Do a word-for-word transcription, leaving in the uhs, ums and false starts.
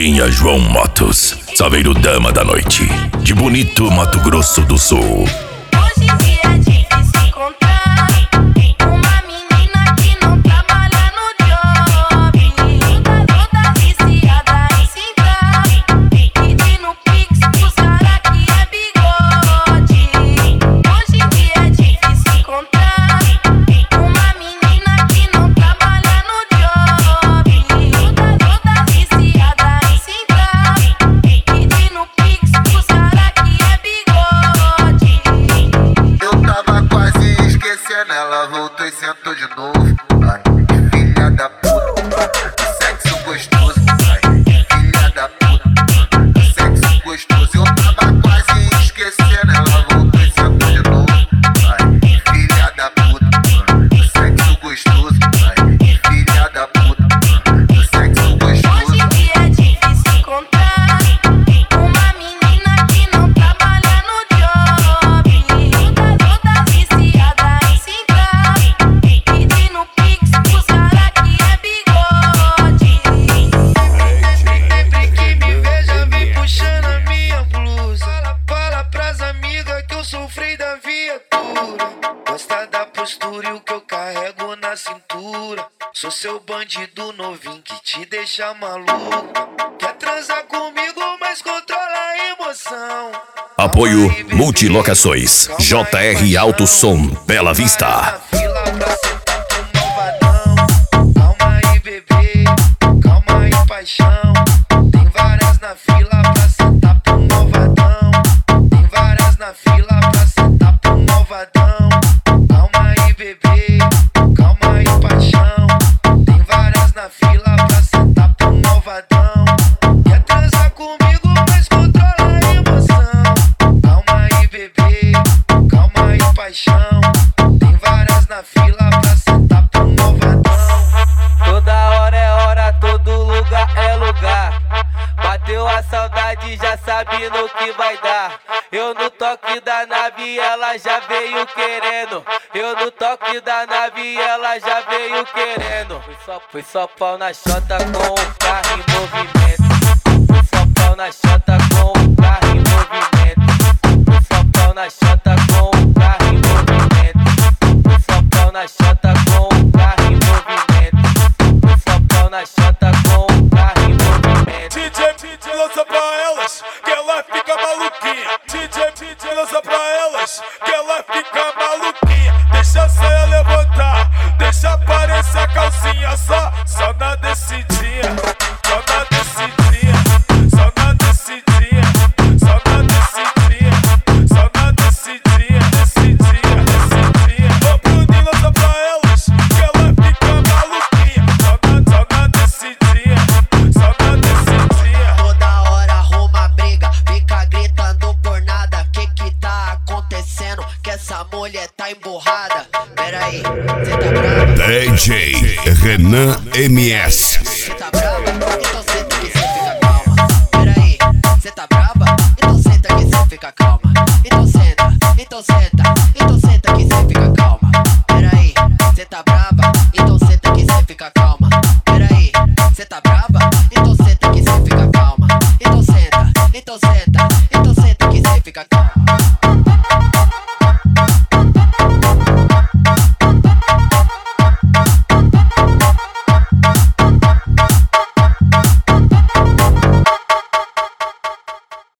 Tinha João Motos, saveiro dama da noite, de Bonito, Mato Grosso do Sul. Hoje em dia é difícil encontrar uma menina que não trabalha no job. Toda viciada em se entrar, pedindo pix pros cara que é bigode. Hoje em dia é difícil encontrar uma menina que não trabalha no job. Toda viciada em se entrar, pedindo pix pros cara que é bigode. Eu tava quase esquecendo, ela voltou e sentou de novo. Ai, que filha da puta, que sexo gostoso. Ai, que filha da puta, que sexo gostoso. Eu tava quase esquecendo, ela voltou e sentou de novo. Ai, que filha da puta, que sexo gostoso. Ai, que filha da puta, que sexo gostoso. Hoje em dia é difícil encontrar uma menina que não trabalha no job. Toda viciada em se entrar, pedindo pix pros cara que é bigode. Sempre que me veja, vem puxando a minha blusa. Fala, fala pras amigas que eu sou o freio da viatura. Gosta da postura e o que eu carrego na cintura. Sou seu bandido novinho que te deixa maluco. Quer transar comigo, mas controla a emoção. Apoio Multilocações, J R Alto Som, Bela Vista. Fila pra sentar pro malvadão. Calma aí, bebê, calma aí, paixão. Tem várias na fila pra sentar pro malvadão. Tem várias na fila pra sentar pro malvadão. Calma aí, bebê, calma aí, paixão. Tem várias na fila pra sentar pro malvadão. Quer transar comigo, mas controla a emoção. Calma aí, bebê, calma aí, paixão. Tem várias na fila pra sentar pro malvadão. Toda hora é hora, todo lugar é lugar. Bateu a saudade, já sabe no que vai dar. Eu no toque da nave, ela já veio querendo. Eu no toque da nave, ela já veio querendo. Foi só, foi só pau na chota com o carro em movimento. Foi só pau na chota com o carro em movimento. Foi só pau na chota com o carro em movimento. Foi só pau na chota com o carro em movimento. Foi só pau na chota com o carro em movimento. D J, D J, lança pra elas, que ela fica maluquinha. D J, D J, lança pra elas, que ela fica maluquinha. Deixa a saia levantar, deixa aparecer a calcinha. Só, só na descidinha, só na descidinha, só na descidinha, só na descidinha, só na descidinha, descidinha, descidinha. Ô Bruninho, lança pra elas, que ela fica maluquinha. Só na, só na descidinha, só na descidinha. Toda hora arruma briga, fica gritando por nada. Que que tá acontecendo? Que essa mulher tá emburrada. Pera aí, cê tá bravo? D J Renan M S,